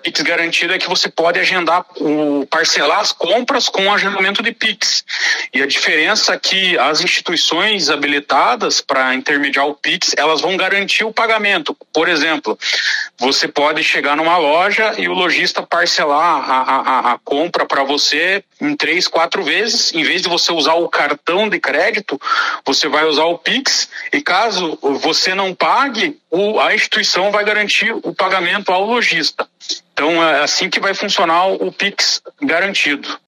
Pix garantido é que você pode agendar, parcelar as compras com agendamento de Pix. E a diferença é que as instituições habilitadas para intermediar o Pix, elas vão garantir o pagamento. Por exemplo, você pode chegar numa loja e o lojista parcelar a compra para você em 3, 4 vezes. Em vez de você usar o cartão de crédito, você vai usar o Pix, e caso você não pague, a instituição vai garantir o pagamento ao lojista. Então é assim que vai funcionar o Pix garantido.